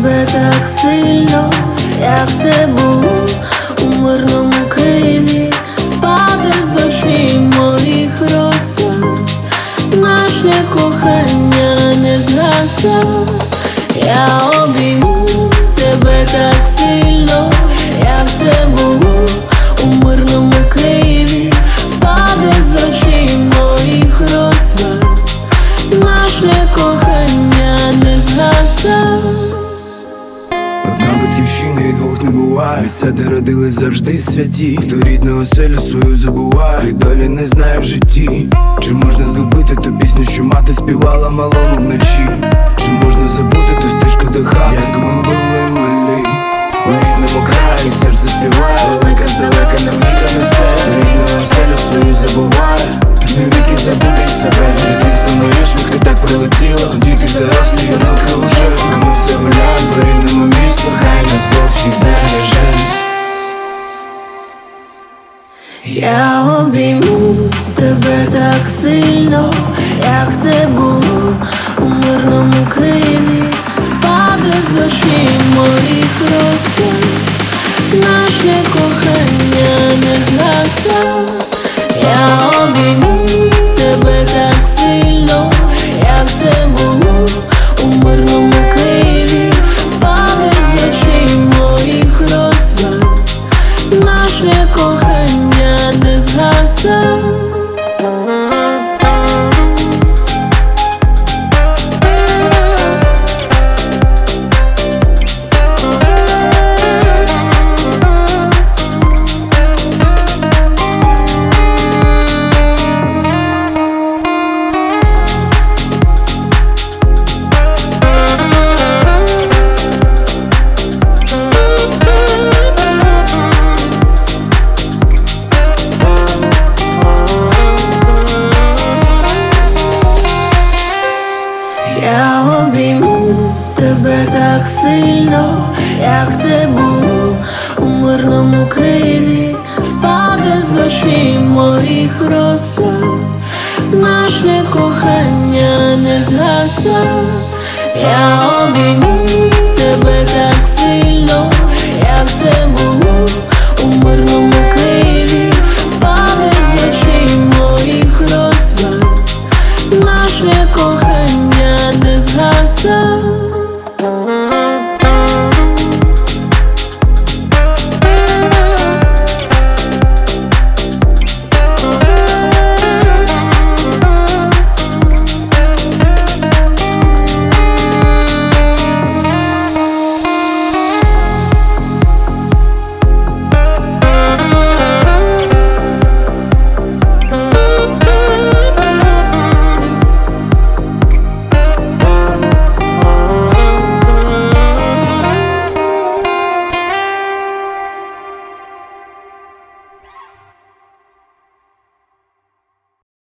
тебе так сильно, як це було у мирному Києві. Впаде з очей моїх роса, наше кохання не згаса. Я обійму тебе так сильно, як це було у мирному Києві. Впаде з очей моїх роса, наше кохання не згаса. Одна батьківщина і двох не буває. Місця, де родились завжди святі. Хто рідну оселю свою забуває, і долі не знає в житті. Чи можна забути ту пісню, що мати співала малому вночі? Чи можна забути ту стежку до хати, як ми були малі? У рідному краї серце співає, далека здалека нам віка несе. Рідну оселю свою забуває, не віки забути себе. Дитинство моє швидко так пролетіло. Діти дорослі, онуки уже. Ми все гуляємо по рідному місту, хай нас Бог всіх береже. Я обійму тебе так сильно, як це було у мирному Києві. Впаде з очей моїх роса, наше кохання не згаса. Я обійму тебе так сильно, як це було у мирному Києві. Впаде з очей моїх роса, наше кохання не згаса. Я обійму тебе так сильно, як це було у мирному Києві. Впаде з очей моїх роса, наше кохання не згаса. Я обійму тебе так сильно, як це було у мирному Києві. Впаде з очей моїх роса, наше кохання не згаса.